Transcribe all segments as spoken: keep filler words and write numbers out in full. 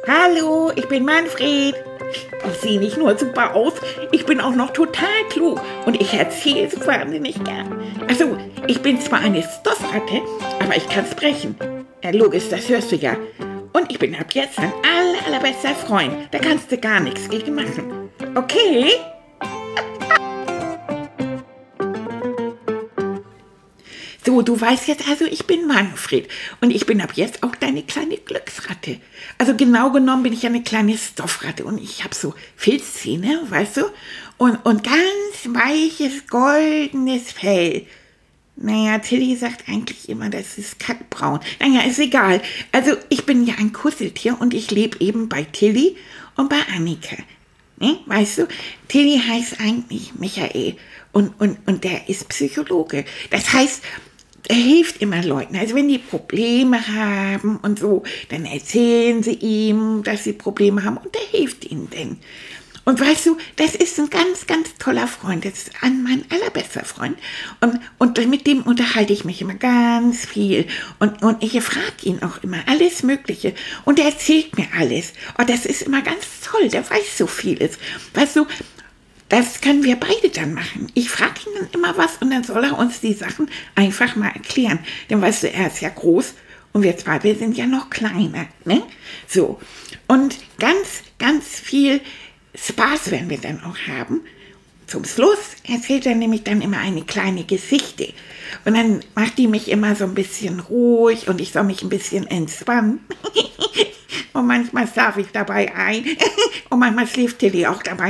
Hallo, ich bin Manfred. Ich sehe nicht nur super aus, ich bin auch noch total klug und ich erzähle so wahnsinnig gern. Also, ich bin zwar eine Stoffratte, aber ich kann sprechen. Ja, logisch, das hörst du ja. Und ich bin ab jetzt dein aller, allerbester Freund. Da kannst du gar nichts gegen machen. Okay? So, du weißt jetzt also, ich bin Manfred und ich bin ab jetzt auch deine kleine Glücksratte. Also genau genommen bin ich eine kleine Stoffratte und ich habe so Filzzähne, weißt du, und, und ganz weiches, goldenes Fell. Naja, Tilly sagt eigentlich immer, das ist kackbraun. Naja, ist egal. Also ich bin ja ein Kuscheltier und ich lebe eben bei Tilly und bei Annika. Ne? Weißt du, Tilly heißt eigentlich Michael und, und, und der ist Psychologe. Das heißt, er hilft immer Leuten. Also wenn die Probleme haben und so, dann erzählen sie ihm, dass sie Probleme haben und er hilft ihnen denn. Und weißt du, das ist ein ganz, ganz toller Freund. Das ist mein allerbester Freund. Und, und mit dem unterhalte ich mich immer ganz viel. Und, und ich frage ihn auch immer alles Mögliche. Und er erzählt mir alles. Und das ist immer ganz toll. Der weiß so vieles. Weißt du, das können wir beide dann machen. Ich frage ihn dann immer was und dann soll er uns die Sachen einfach mal erklären. Denn weißt du, er ist ja groß und wir zwei, wir sind ja noch kleiner. Ne? So. Und ganz, ganz viel Spaß werden wir dann auch haben. Zum Schluss erzählt er nämlich dann immer eine kleine Geschichte. Und dann macht die mich immer so ein bisschen ruhig und ich soll mich ein bisschen entspannen. Und manchmal schlafe ich dabei ein. Und manchmal schläft Tilly auch dabei.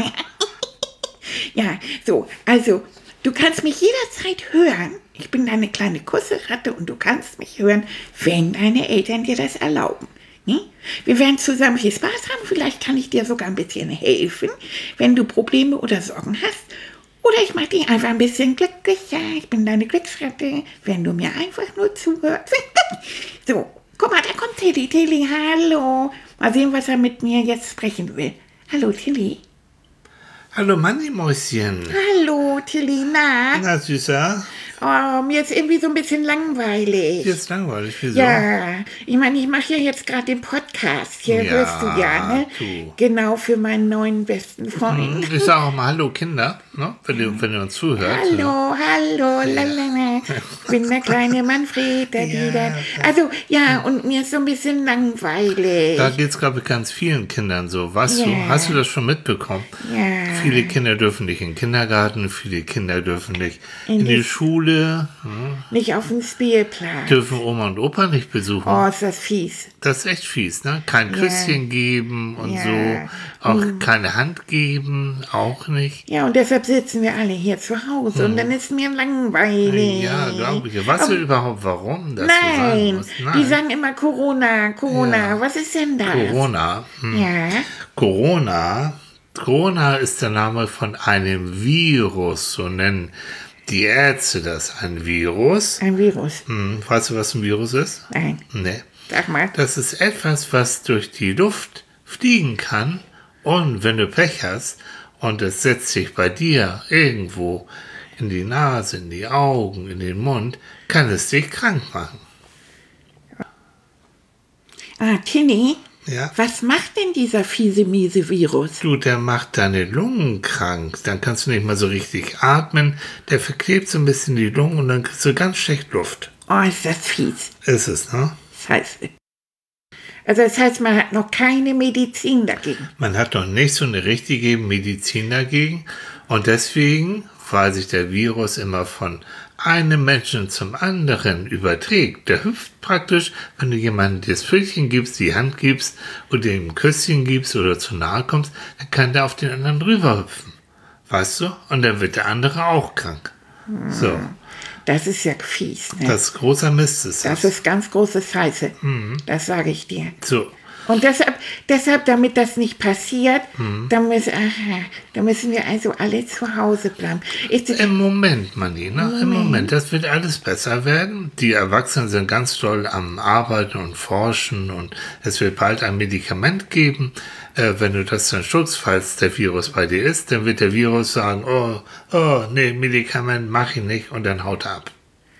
Ja, so, also, du kannst mich jederzeit hören. Ich bin deine kleine Kuschelratte und du kannst mich hören, wenn deine Eltern dir das erlauben. Ne? Wir werden zusammen viel Spaß haben, vielleicht kann ich dir sogar ein bisschen helfen, wenn du Probleme oder Sorgen hast. Oder ich mache dich einfach ein bisschen glücklicher. Ich bin deine Glücksratte, wenn du mir einfach nur zuhörst. So, guck mal, da kommt Tilly. Tilly, hallo. Mal sehen, was er mit mir jetzt sprechen will. Hallo, Tilly. Hallo Manni-Mäuschen. Hallo, Tilly, na? Na, Süßer? Oh, mir ist irgendwie so ein bisschen langweilig. Dir ist langweilig, wieso? Ja, ich meine, ich mache ja jetzt gerade den Podcast. Hier Ja, hörst du ja, ne? du. Genau, für meinen neuen besten Freund. Ich sage auch mal Hallo Kinder, ne? wenn, ihr, wenn ihr uns zuhört. Hallo, hallo, lalala. Ich bin der kleine Manfred, der Ja. wieder. Also, ja, und mir ist so ein bisschen langweilig. Da geht es, glaube ich, ganz vielen Kindern so. Weißt Ja. du, hast du das schon mitbekommen? Ja. Viele Kinder dürfen nicht in den Kindergarten, viele Kinder dürfen nicht In in, die- die Schule, ne? Nicht auf dem Spielplatz. Dürfen Oma und Opa nicht besuchen. Oh, ist das fies. Das ist echt fies, ne? Kein Küsschen geben und Ja. so. Auch keine Hand geben, auch nicht. Ja, und deshalb sitzen wir alle hier zu Hause und dann ist mir langweilig. Ja, glaube ich. Weißt du überhaupt, warum das so sein Nein, muss? die sagen immer Corona, Corona. Ja. Was ist denn das? Corona. Hm. Ja, Corona. Corona ist der Name von einem Virus, so nennen die Ärzte das, ein Virus. ein Virus. Hm. Weißt du, was ein Virus ist? Nein, Nee. sag mal. Das ist etwas, was durch die Luft fliegen kann und wenn du Pech hast und es setzt sich bei dir irgendwo in die Nase, in die Augen, in den Mund, kann es dich krank machen. Ah, Tilly, Ja? was macht denn dieser fiese, miese Virus? Du, der macht deine Lungen krank. Dann kannst du nicht mal so richtig atmen. Der verklebt so ein bisschen die Lungen und dann kriegst du ganz schlecht Luft. Oh, ist das fies. Ist es, ne? Scheiße. Also das heißt, man hat noch keine Medizin dagegen. Man hat noch nicht so eine richtige Medizin dagegen. Und deswegen, weil sich der Virus immer von einem Menschen zum anderen überträgt, der hüpft praktisch, wenn du jemandem das Pfötchen gibst, die Hand gibst oder ihm ein Küsschen gibst oder zu nahe kommst, dann kann der auf den anderen drüber hüpfen. Weißt du? Und dann wird der andere auch krank. So, Das ist ja fies, ne? das ist großer Mist ist Das das. ist ganz große Scheiße. Das sage ich dir. So, Und deshalb, deshalb, damit das nicht passiert, dann, müssen, aha, dann müssen wir also alle zu Hause bleiben. Ich, im Moment, Manni, ne? Im Moment, das wird alles besser werden. Die Erwachsenen sind ganz toll am Arbeiten und Forschen und es wird bald ein Medikament geben. Äh, wenn du das dann schluckst, falls der Virus bei dir ist, dann wird der Virus sagen, oh, oh, nee, Medikament mach ich nicht und dann haut er ab.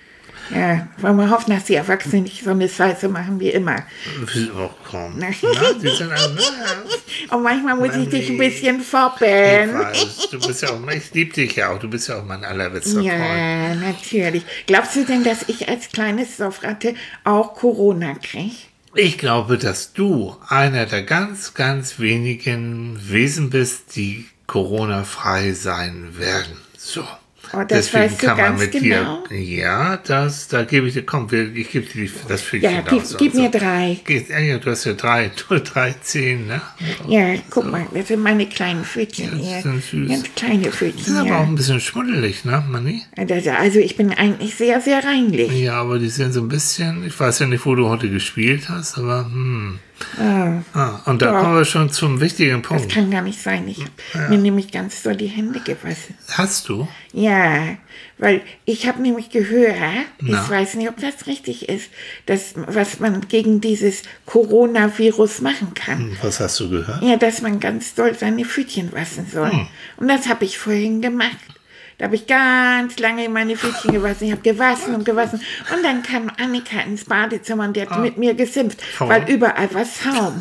Ja, wollen wir hoffen, dass die Erwachsenen nicht so eine Scheiße machen wie immer. Oh, komm. Na, die sind also, Und manchmal muss Mann, ich dich ein nee. bisschen Ich foppeln. weiß, du bist ja auch, ich liebe dich ja auch, du bist ja auch mein allerbester Freund. Ja, natürlich. Glaubst du denn, dass ich als kleines Stoffratte auch Corona kriege? Ich glaube, dass du einer der ganz, ganz wenigen Wesen bist, die Corona-frei sein werden. So. Oh, das weißt du ganz genau? dir, ja, das, da gebe ich dir, komm, wir- ich gebe dir die, das Füchchen Ja, gib, aus. gib mir drei. Geht, ja, ja, du hast ja drei, du, drei, zehn, ne? Ja, guck mal, das sind meine kleinen Pfötchen Ja, hier. die sind süß. Ganz kleine Die Pfötchen sind aber auch hier. ein bisschen schmuddelig, ne, Manni? Das- Also ich bin eigentlich sehr, sehr reinlich. Ja, aber die sind so ein bisschen, ich weiß ja nicht, wo du heute gespielt hast, aber hm. Ah, Ah, und da Ja. kommen wir schon zum wichtigen das Punkt. kann gar nicht sein. Ich habe mir nämlich ganz doll die Hände gewaschen. Hast du? Ja, weil ich habe nämlich gehört, Na? ich weiß nicht, ob das richtig ist, dass, was man gegen dieses Coronavirus machen kann. Hm, Was hast du gehört? Ja, dass man ganz doll seine Pfötchen waschen soll. Hm. Und das habe ich vorhin gemacht. Da habe ich ganz lange meine Pfötchen gewaschen. Ich habe gewaschen und gewaschen. Und dann kam Annika ins Badezimmer und die hat mit mir gesimpft, Warum? weil überall war Schaum.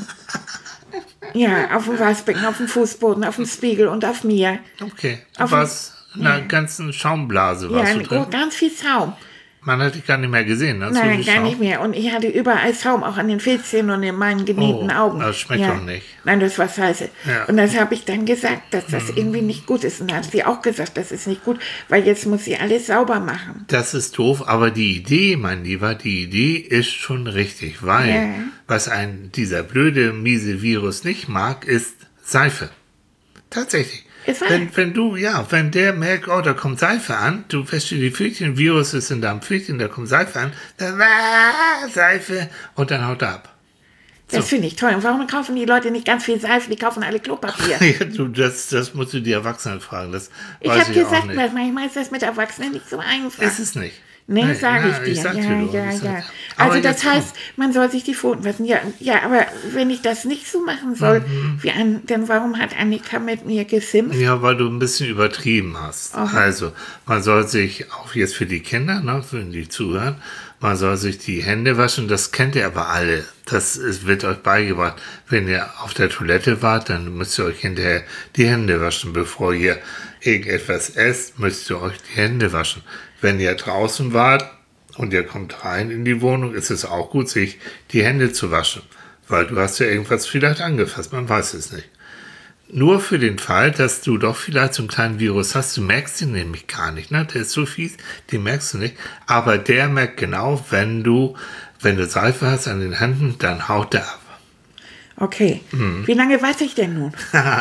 Ja, auf dem Waschbecken, auf dem Fußboden, auf dem Spiegel und auf mir. Okay, du Auf warst in einer ganzen Schaumblase, Ja, warst du eine- drin? ganz viel Schaum. Man hat dich gar nicht mehr gesehen, ne? So Nein, viel gar Schaum. nicht mehr. Und ich hatte überall Schaum, auch an den Filzchen und in meinen genähten Oh, Augen. das schmeckt ja. doch nicht. Nein, das war scheiße. Ja. Und das habe ich dann gesagt, dass das irgendwie nicht gut ist. Und dann hat sie auch gesagt, das ist nicht gut, weil jetzt muss sie alles sauber machen. Das ist doof, aber die Idee, mein Lieber, die Idee ist schon richtig, weil Ja. was ein dieser blöde, miese Virus nicht mag, ist Seife. Tatsächlich. Ist wahr. Wenn, wenn du, ja, wenn der merkt, oh, da kommt Seife an, du wäschst dir die Pfötchen, Virus ist in deinem Pfötchen, da kommt Seife an, dann ah, Seife und dann haut er ab. Das So. finde ich toll. Und warum kaufen die Leute nicht ganz viel Seife? Die kaufen alle Klopapier. Ja, du, das, das musst du die Erwachsenen fragen, das Ich weiß habe ich auch gesagt, nicht. dass manchmal ist das mit Erwachsenen nicht so einfach. Ist es nicht. Nee, Nein, sage nein, ich dir. sag ja, dir doch, ja, ich sag ja. dir. Aber Also das jetzt komm. heißt, man soll sich die Pfoten waschen. Ja, ja, aber wenn ich das nicht so machen soll, Mhm. wie an, dann warum hat Annika mit mir gesimpft? Ja, weil du ein bisschen übertrieben hast. Also, man soll sich, auch jetzt für die Kinder, ne, für die zuhören, man soll sich die Hände waschen, das kennt ihr aber alle. Das ist, wird euch beigebracht. Wenn ihr auf der Toilette wart, dann müsst ihr euch hinterher die Hände waschen. Bevor ihr irgendetwas esst, müsst ihr euch die Hände waschen. Wenn ihr draußen wart und ihr kommt rein in die Wohnung, ist es auch gut, sich die Hände zu waschen. Weil du hast ja irgendwas vielleicht angefasst, man weiß es nicht. Nur für den Fall, dass du doch vielleicht so einen kleinen Virus hast, du merkst ihn nämlich gar nicht, ne? Der ist so fies, den merkst du nicht. Aber der merkt genau, wenn du, wenn du Seife hast an den Händen, dann haut der ab. Okay. Mhm. Wie lange weiß ich denn nun?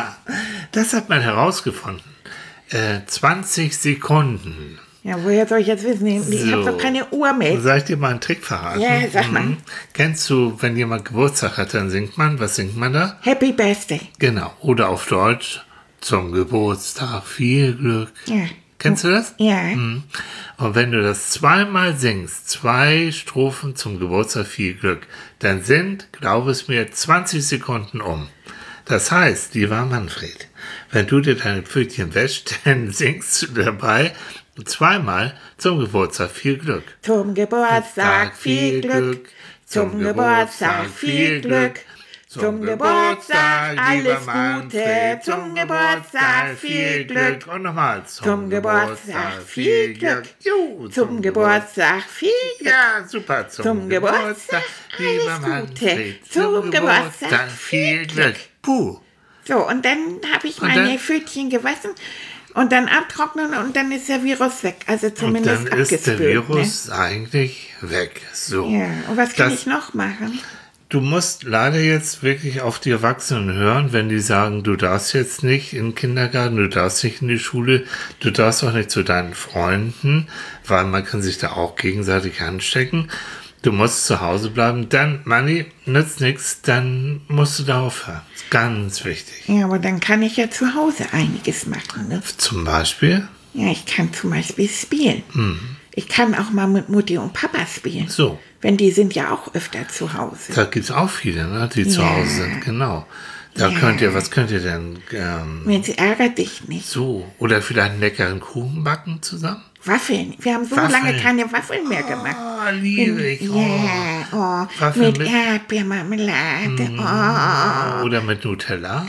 Das hat man herausgefunden. Äh, zwanzig Sekunden. Ja, woher soll ich jetzt wissen? Ich So. habe doch keine Uhr mehr. Soll ich dir mal einen Trick verraten? Ja, sag mal. Mhm. Kennst du, wenn jemand Geburtstag hat, dann singt man, was singt man da? Happy Birthday. Genau. Oder auf Deutsch, zum Geburtstag viel Glück. Ja. Kennst du das? Ja. Mhm. Und wenn du das zweimal singst, zwei Strophen zum Geburtstag viel Glück, dann sind, glaube es mir, zwanzig Sekunden um. Das heißt, lieber Manfred, wenn du dir deine Pfötchen wäschst, dann singst du dabei zweimal zum Geburtstag viel Glück. Zum Geburtstag viel Glück. Zum Geburtstag viel Glück. Zum Geburtstag alles Gute. Zum Geburtstag viel Glück. Und nochmal. Zum Geburtstag viel Glück. Jo, Zum Geburtstag viel Glück. Ja, super. Zum, Zum Geburtstag lieber alles Manfred. Gute. Zum Geburtstag viel Glück. Puh. So, und dann habe ich Und meine dann- Pfötchen gewaschen und dann abtrocknen und dann ist der Virus weg. Also Und zumindest dann ist der abgespült. Virus eigentlich weg. So. Ne? Ja, und was kann Das- ich noch machen? Du musst leider jetzt wirklich auf die Erwachsenen hören, wenn die sagen, du darfst jetzt nicht in den Kindergarten, du darfst nicht in die Schule, du darfst auch nicht zu deinen Freunden, weil man kann sich da auch gegenseitig anstecken. Du musst zu Hause bleiben, dann, Manni, nützt nichts, dann musst du da aufhören. Ist ganz wichtig. Ja, aber dann kann ich ja zu Hause einiges machen. Ne? Zum Beispiel, Ja, ich kann zum Beispiel spielen. Ich kann auch mal mit Mutti und Papa spielen. so, Wenn die sind ja auch öfter zu Hause. da gibt's auch viele, ne, die zu Ja. Hause sind, genau. Da Ja. könnt ihr, was könnt ihr denn, ähm, Mensch, ärgert dich nicht. so, oder vielleicht einen leckeren Kuchen backen zusammen? Waffeln. Wir haben so Waffeln. lange keine Waffeln mehr gemacht. Oh, liebe ich. Ja, Oh. oh, Waffeln mit mit- Erdbeermarmelade. Oh, Oder mit Nutella.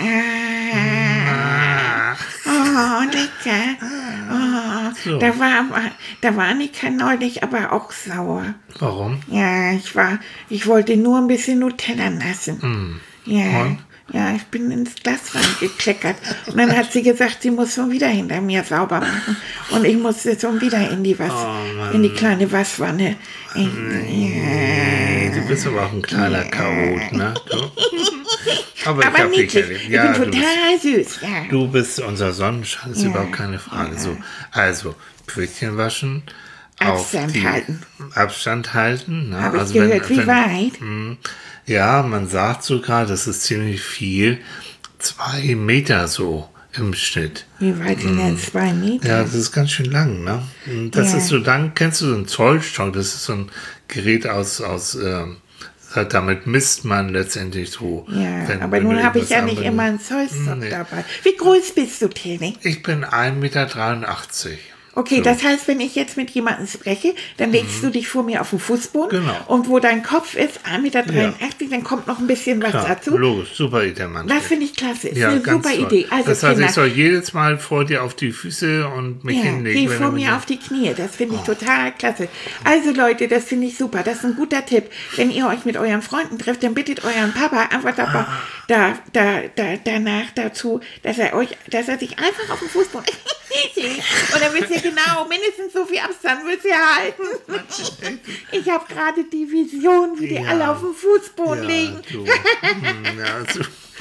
ah, oh, lecker. Oh, So. da war, aber- da war Annika neulich aber auch sauer. Warum? Ja, ich war, ich wollte nur ein bisschen Nutella nassen. Ja, Und? ja, ich bin ins Glas reingekleckert. Und dann hat sie gesagt, sie muss schon wieder hinter mir sauber machen. Und ich musste schon wieder in die, Was, Oh, in die kleine Waschwanne. Ich, Nee, du bist aber auch ein kleiner Chaot, ne? Du? Aber, ich aber hab dich niedlich. erlebt. Ich Ja, bin du bist, total süß. Ja. du bist unser Sonnenschein, ist Ja. überhaupt keine Frage. So, also, Pfötchen waschen. Abstand auf die, halten. Abstand halten. Ne? Habe ich Also gehört, wenn, wie weit? Mh, ja, man sagt sogar, das ist ziemlich viel. Zwei Meter so im Schnitt. Wie weit sind denn zwei Meter? Ja, das ist ganz schön lang, ne? Und das Ja. ist so lang, kennst du so einen Zollstock? Das ist so ein Gerät aus, aus ähm, damit misst man letztendlich so. Ja, wenn- aber wenn nun du habe ich ja irgendwas nicht anwendest. immer einen Zollstock Nee. dabei. Wie groß bist du, Tilly? Ich bin ein Meter dreiundachtzig. Okay, So. das heißt, wenn ich jetzt mit jemandem spreche, dann legst du dich vor mir auf den Fußboden. Genau. Und wo dein Kopf ist, ein Meter dreiundachtzig, dann kommt noch ein bisschen was Klar, dazu. logisch, super Idee, Mann. Das finde ich klasse. Ist Ja, eine ganz super toll. Idee. Also das heißt, Kinder, ich soll jedes Mal vor dir auf die Füße und mich ja, hinlegen. geh wenn vor du mir mit- auf die Knie. Das finde ich total klasse. Also Leute, das finde ich super. Das ist ein guter Tipp. Wenn ihr euch mit euren Freunden trefft, dann bittet euren Papa einfach dabei, Ah. da, da, da, danach dazu, dass er euch, dass er sich einfach auf den Fußboden und dann wisst ihr genau, mindestens so viel Abstand müsst ihr halten. Ich habe gerade die Vision, wie die Ja. alle auf dem Fußboden Ja, liegen. du. Hm, ja, so.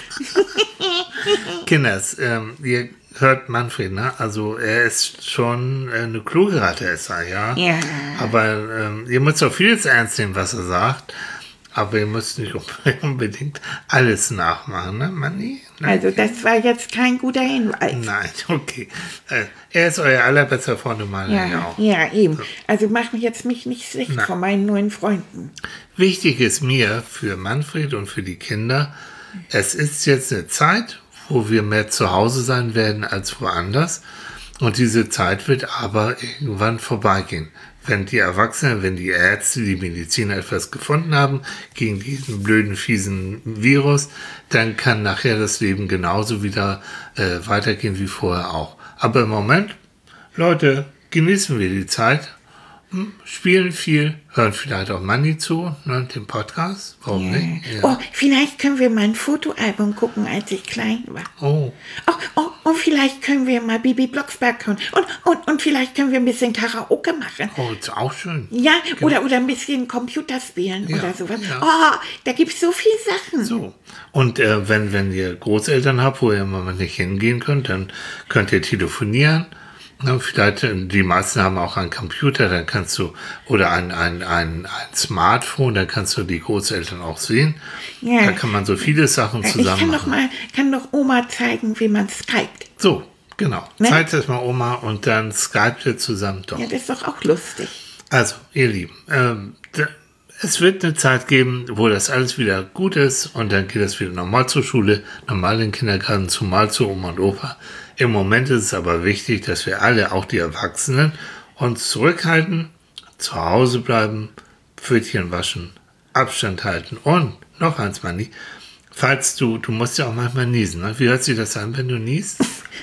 Kinders, ähm, ihr hört Manfred, ne? Also er ist schon äh, eine kluge Ratte, ist er, ja. Ja. Aber ähm, ihr müsst auch vieles ernst nehmen, was er sagt. Aber ihr müsst nicht unbedingt alles nachmachen, ne, Manni? Ne? Also das war jetzt kein guter Hinweis. Nein, okay. Äh, er ist euer allerbester Freund und meiner ja Ja, auch. ja, eben. Also mach mich jetzt mich nicht schlecht Na. von meinen neuen Freunden. Wichtig ist mir für Manfred und für die Kinder, es ist jetzt eine Zeit, wo wir mehr zu Hause sein werden als woanders. Und diese Zeit wird aber irgendwann vorbeigehen. Wenn die Erwachsenen, wenn die Ärzte, die Mediziner etwas gefunden haben gegen diesen blöden, fiesen Virus, dann kann nachher das Leben genauso wieder äh, weitergehen wie vorher auch. Aber im Moment, Leute, genießen wir die Zeit, hm, spielen viel, hören vielleicht auch Manni zu, ne, den Podcast, warum nicht? Ja. Oh, vielleicht können wir mal ein Fotoalbum gucken, als ich klein war. Oh, Oh, oh, und vielleicht können wir mal Bibi Blocksberg hören. Und, und, und vielleicht können wir ein bisschen Karaoke machen. oh, ist auch schön. Ja, oder, oder ein bisschen Computerspielen Ja, oder sowas. ja. Oh, da gibt es so viele Sachen. So. Und äh, wenn, wenn ihr Großeltern habt, wo ihr im Moment nicht hingehen könnt, dann könnt ihr telefonieren. Na, vielleicht, äh, die meisten haben auch einen Computer, dann kannst du, oder ein, ein, ein, ein Smartphone, dann kannst du die Großeltern auch sehen. Ja. Da kann man so viele Sachen Ich zusammen kann doch machen. mal, kann doch Oma zeigen, wie man skypt. So, genau. Ne? Zeigt es mal Oma und dann skypt ihr zusammen doch. Ja, das ist doch auch lustig. Also, ihr Lieben, ähm, d- es wird eine Zeit geben, wo das alles wieder gut ist und dann geht es wieder normal zur Schule, normal in den Kindergarten, zumal zu Oma und Opa. Im Moment ist es aber wichtig, dass wir alle, auch die Erwachsenen, uns zurückhalten, zu Hause bleiben, Pfötchen waschen, Abstand halten und noch eins, Manni, falls du, du musst ja auch manchmal niesen, ne? Wie hört sich das an, wenn du niest?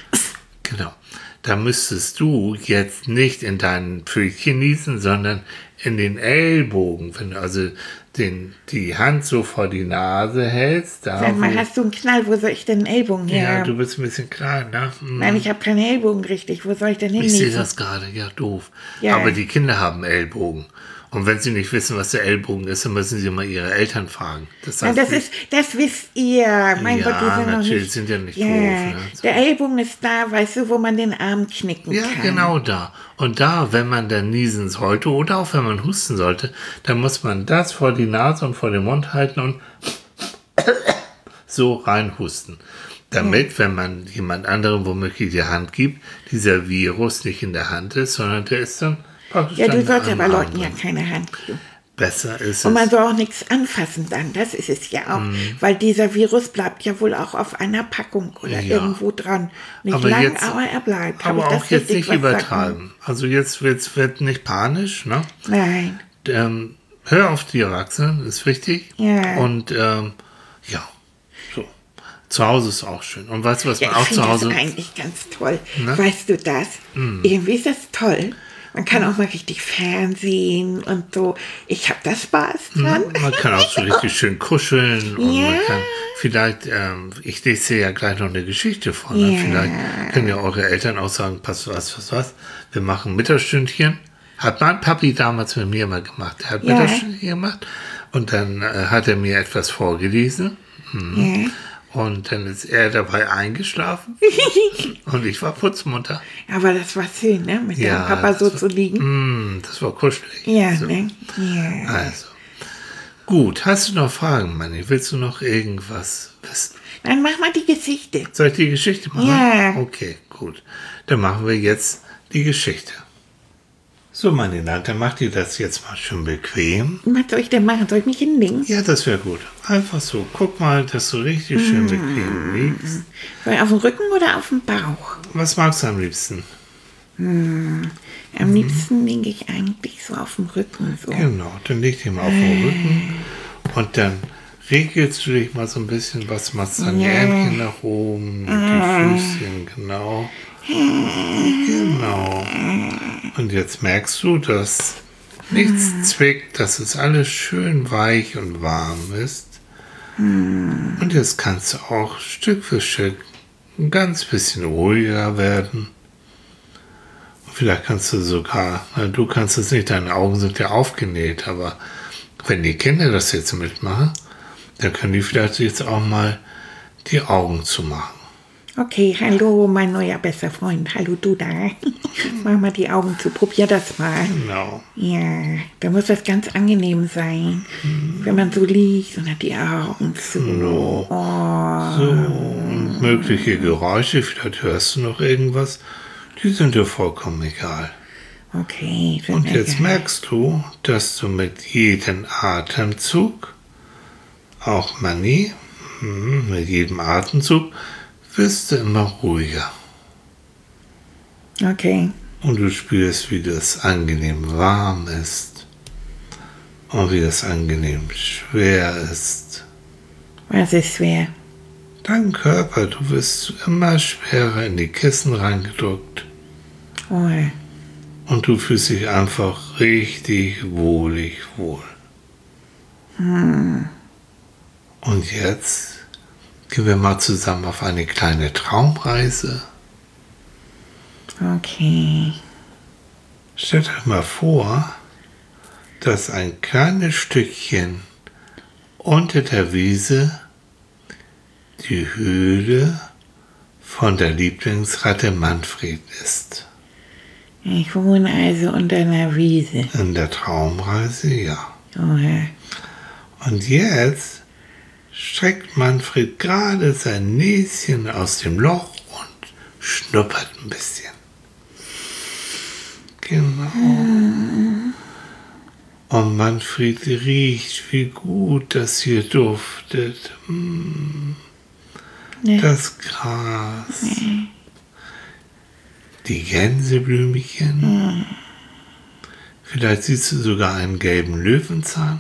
Genau. Da müsstest du jetzt nicht in deinen Pfötchen niesen, sondern in den Ellbogen. Wenn du also den, die Hand so vor die Nase hältst, da Sag mal, wo, hast du einen Knall? Wo soll ich denn einen Ellbogen her ja, haben? du bist ein bisschen klein, ne? Hm. Nein, ich habe keinen Ellbogen richtig. Wo soll ich denn Ich sehe hin? das gerade, ja, doof. Ja. Aber die Kinder haben Ellbogen. Und wenn sie nicht wissen, was der Ellbogen ist, dann müssen sie mal ihre Eltern fragen. Das Ja, heißt, das ist, das wisst ihr. Mein Ja, Gott, die sind noch natürlich, nicht. sind ja nicht ja, doof, ne? Der Ellbogen ist da, weißt du, wo man den Arm knicken ja, kann. genau da. Und da, wenn man dann niesen sollte oder auch wenn man husten sollte, dann muss man das vor die Nase und vor den Mund halten und so reinhusten. Damit, wenn man jemand anderem womöglich die Hand gibt, dieser Virus nicht in der Hand ist, sondern der ist dann praktisch Ja, du dann sollst am aber Arm Leuten ja drin. keine Hand geben. besser ist Und man es. soll auch nichts anfassen dann, das ist es ja auch. Mhm. Weil dieser Virus bleibt ja wohl auch auf einer Packung oder Ja. irgendwo dran. Nicht Aber lang, jetzt- aber er bleibt. Hab Aber ich das auch jetzt richtig nicht was sagen? übertreiben. Also jetzt wird's, wird nicht panisch, ne? Nein. Ähm, hör auf die Erwachsenen, ist wichtig. Ja. Und ähm, ja, so. Zu Hause ist auch schön. Und weißt du, was Ja, man ich auch zu finde Hause... das eigentlich ganz toll. Ne? Weißt du das? Irgendwie ist das toll. Man kann auch mal richtig Fernsehen und so. Ich habe da Spaß dran. Man kann auch so richtig schön kuscheln und Ja. man kann vielleicht, ähm, ich lese dir ja gleich noch eine Geschichte vor. Ne? Ja. Vielleicht können ja eure Eltern auch sagen, pass was, was, was, wir machen Mittagsstündchen. Hat mein Papi damals mit mir immer gemacht. Er hat Ja. Mittagsstündchen gemacht und dann äh, hat er mir etwas vorgelesen. Ja. Und dann ist er dabei eingeschlafen und ich war Putzmutter. Aber das war schön, ne? Mit Ja, dem Papa so das zu liegen. Mm, das war kuschelig. Ja, So. ne? Ja. Also, gut, hast du noch Fragen, Manni? Willst du noch irgendwas wissen? Dann mach mal die Geschichte. Soll ich die Geschichte machen? Ja. Okay, gut. Dann machen wir jetzt die Geschichte. So, meine Tante, mach dir das jetzt mal schön bequem. Was soll ich denn machen? Soll ich mich hinlegen? Ja, das wäre gut. Einfach so. Guck mal, dass du richtig schön bequem liegst. Soll ich auf dem Rücken oder auf dem Bauch? Was magst du am liebsten? Am liebsten liege ich eigentlich so auf dem Rücken. So. Genau, dann leg dich mal auf den Rücken und dann regelst du dich mal so ein bisschen, was machst dann die Ärmchen nach oben, die Füßchen, genau. Genau. Und jetzt merkst du, dass nichts zwickt, dass es alles schön weich und warm ist. Und jetzt kannst du auch Stück für Stück ein ganz bisschen ruhiger werden. Und vielleicht kannst du sogar, na, du kannst es nicht, deine Augen sind ja aufgenäht, aber wenn die Kinder das jetzt mitmachen, dann können die vielleicht jetzt auch mal die Augen zumachen. Okay, hallo, mein neuer bester Freund. Hallo, du da. Mach mal die Augen zu. Probier das mal. Genau. Ja, da muss das ganz angenehm sein, wenn man so liegt und hat die Augen zu. So. Oh. So, und mögliche Geräusche, vielleicht hörst du noch irgendwas, die sind dir vollkommen egal. Okay. sind Und wir jetzt da. merkst du, dass du mit jedem Atemzug, auch Manni, hm, mit jedem Atemzug, wirst du immer ruhiger. Okay. Und du spürst, wie das angenehm warm ist und wie das angenehm schwer ist. Was ist schwer? Dein Körper, du wirst immer schwerer in die Kissen reingedrückt. Oh. Und du fühlst dich einfach richtig wohlig wohl. Und jetzt gehen wir mal zusammen auf eine kleine Traumreise. Okay. Stellt euch mal vor, dass ein kleines Stückchen unter der Wiese die Höhle von der Lieblingsratte Manfred ist. Ich wohne also unter einer Wiese. In der Traumreise, ja. Oh. Und jetzt streckt Manfred gerade sein Näschen aus dem Loch und schnuppert ein bisschen. Genau. Und Manfred riecht, wie gut das hier duftet. Mm, Ne. das Gras. Die Gänseblümchen. Vielleicht siehst du sogar einen gelben Löwenzahn.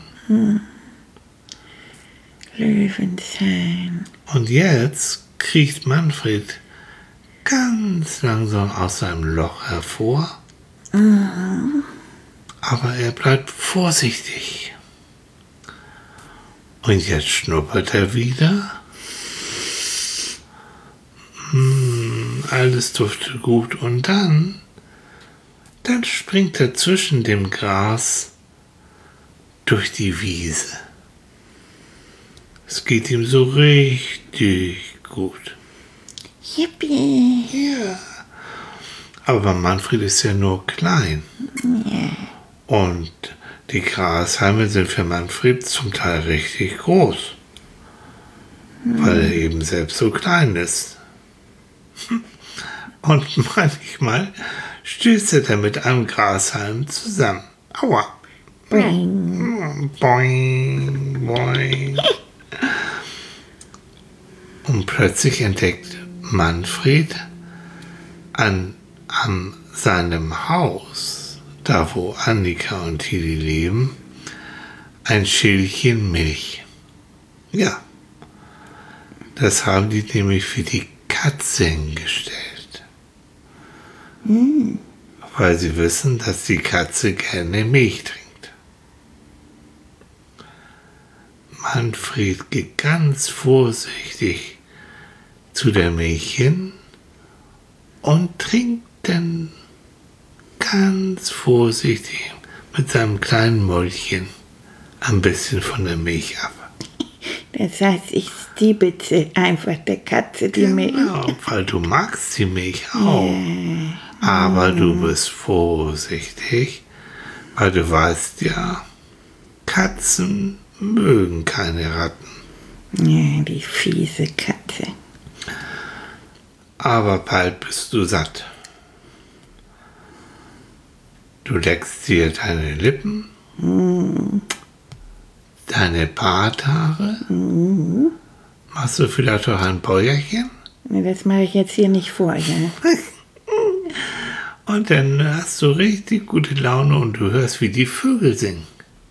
Löwenzahn. Und jetzt kriecht Manfred ganz langsam aus seinem Loch hervor. Aber er bleibt vorsichtig. Und jetzt schnuppert er wieder. Hm, alles duftet gut. Und dann, dann springt er zwischen dem Gras durch die Wiese. Es geht ihm so richtig gut. Yippie. Ja. Aber Manfred ist ja nur klein. Und die Grashalme sind für Manfred zum Teil richtig groß. Weil er eben selbst so klein ist. Und manchmal stößt er dann mit einem Grashalm zusammen. Aua. Boing. Boing, boing. Und plötzlich entdeckt Manfred an, an seinem Haus, da wo Annika und Tilly leben, ein Schälchen Milch. Ja, das haben die nämlich für die Katze hingestellt. Hm. Weil sie wissen, dass die Katze gerne Milch trinkt. Manfred geht ganz vorsichtig zu der Milch hin und trinkt dann ganz vorsichtig mit seinem kleinen Mäulchen ein bisschen von der Milch ab. Das heißt, ich stiebitze einfach der Katze die Milch. Genau, weil du magst die Milch auch. Ja. Aber du bist vorsichtig, weil du weißt ja, Katzen mögen keine Ratten. Ja, die fiese Katze. Aber bald bist du satt. Du leckst dir deine Lippen, Mm. deine Barthaare. Mm. Machst du vielleicht auch ein Bäuerchen? Nee, das mache ich jetzt hier nicht vor, ja. Und dann hast du richtig gute Laune und du hörst, wie die Vögel singen.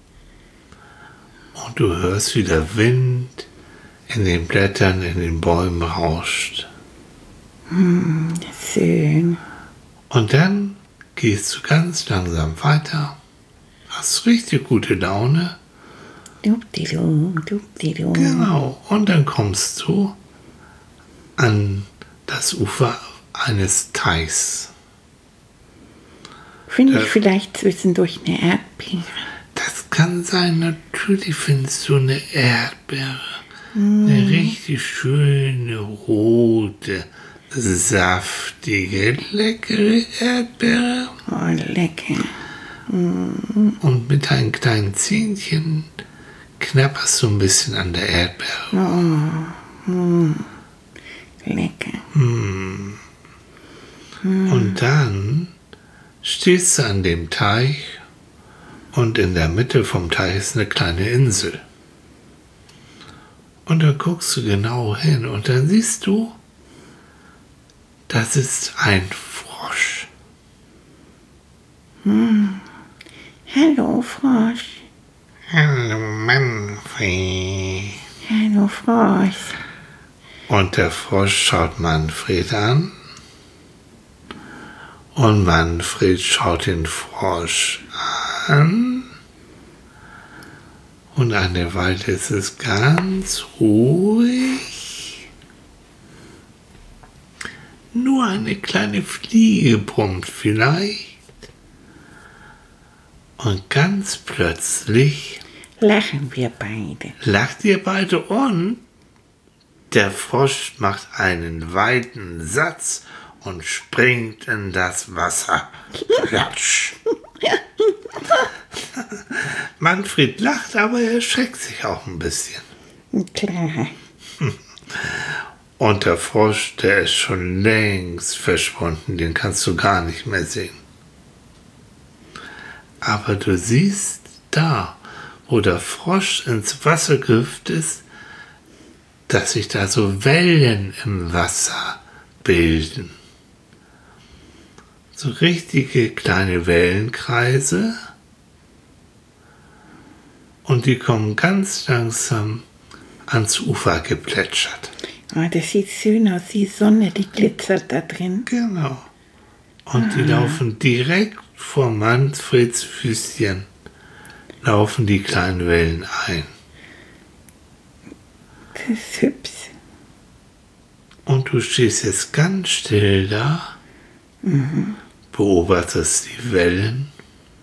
Und du hörst, wie der Wind in den Blättern, in den Bäumen rauscht. Mm, schön. Und dann gehst du ganz langsam weiter, hast richtig gute Laune. Dupdidu, dupdidu. Genau. Und dann kommst du an das Ufer eines Teichs. Finde Ja. ich vielleicht zwischendurch eine Erdbeere. Das kann sein, natürlich findest du eine Erdbeere. Eine richtig schöne, rote, saftige, leckere Erdbeere. Oh, lecker. Und mit deinen kleinen Zähnchen knapperst du ein bisschen an der Erdbeere. Lecker. Und dann stehst du an dem Teich und in der Mitte vom Teich ist eine kleine Insel. Und dann guckst du genau hin und dann siehst du, das ist ein Frosch. Hallo, Frosch. Hallo Manfred. Hallo, Frosch. Und der Frosch schaut Manfred an. Und Manfred schaut den Frosch an. Und eine Weile ist es ganz ruhig. Nur eine kleine Fliege brummt vielleicht. Und ganz plötzlich Lachen wir beide. lacht ihr beide und der Frosch macht einen weiten Satz und springt in das Wasser. Platsch. Manfred lacht, aber er erschreckt sich auch ein bisschen. Klar. Und der Frosch, der ist schon längst verschwunden, den kannst du gar nicht mehr sehen. Aber du siehst da, wo der Frosch ins Wasser gehüpft ist, dass sich da so Wellen im Wasser bilden. So richtige kleine Wellenkreise. Und die kommen ganz langsam ans Ufer geplätschert. Oh, das sieht schön aus, die Sonne, die glitzert da drin. Genau. Und die laufen direkt vor Manfreds Füßchen, laufen die kleinen Wellen ein. Das ist hübsch. Und du stehst jetzt ganz still da, beobachtest die Wellen,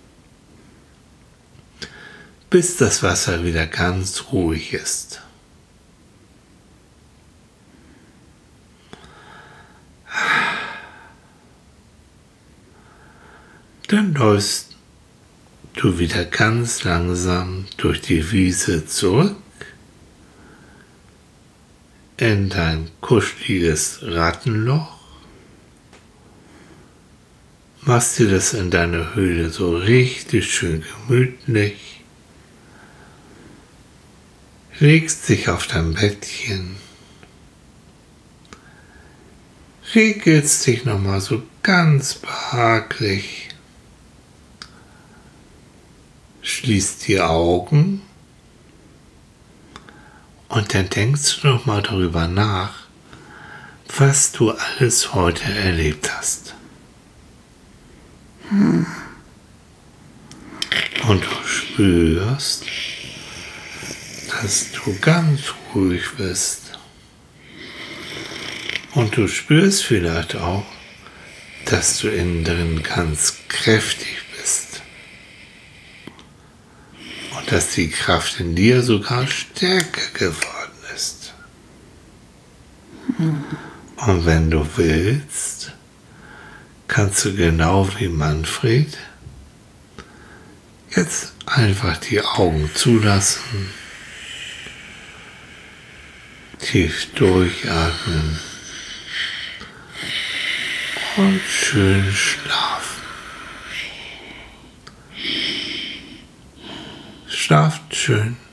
bis das Wasser wieder ganz ruhig ist. Dann läufst du wieder ganz langsam durch die Wiese zurück in dein kuscheliges Rattenloch Machst dir das in deiner Höhle so richtig schön gemütlich. Legst dich auf dein Bettchen. Regelst dich nochmal so ganz behaglich. Schließt die Augen. Und dann denkst du nochmal darüber nach, was du alles heute erlebt hast. Hm. Und du spürst, dass du ganz ruhig bist. Und du spürst vielleicht auch, dass du innen drin ganz kräftig bist. Und dass die Kraft in dir sogar stärker geworden ist. Hm. Und wenn du willst, kannst du genau wie Manfred jetzt einfach die Augen zulassen, tief durchatmen und schön schlafen. Schlaft schön.